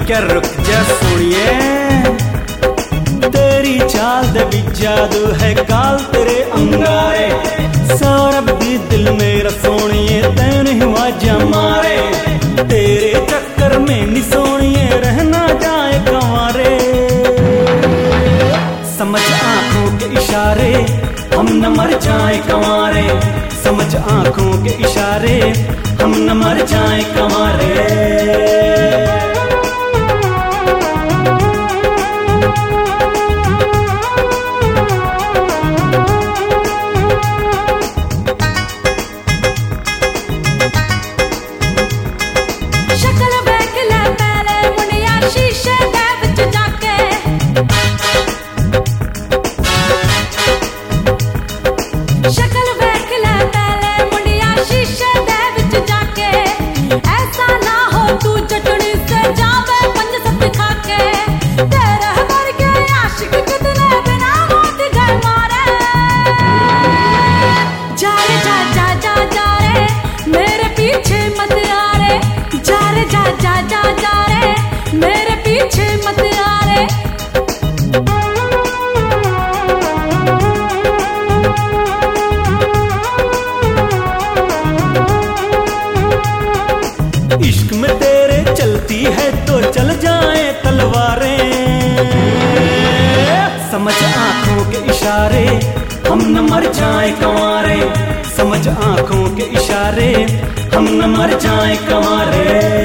क्या रुक जा सुनिए, तेरी चाल दे भी जादू है काल तेरे अंगारे, सौरभ भी दिल मेरा सोनिए तैने आवाजा मारे, तेरे चक्कर में नी सोनिए रहना जाए कंवारे। समझ आंखों के इशारे हम न मर जाए कंवारे, समझ आंखों के इशारे हम न मर जाए कंवारे। मेरे पीछे मत आ रे। इश्क में तेरे चलती है तो चल जाए तलवारें, समझ आंखों के इशारे हम न मर जाए कंवारे, समझ आंखों के इशारे हम न मर जाए कंवारे।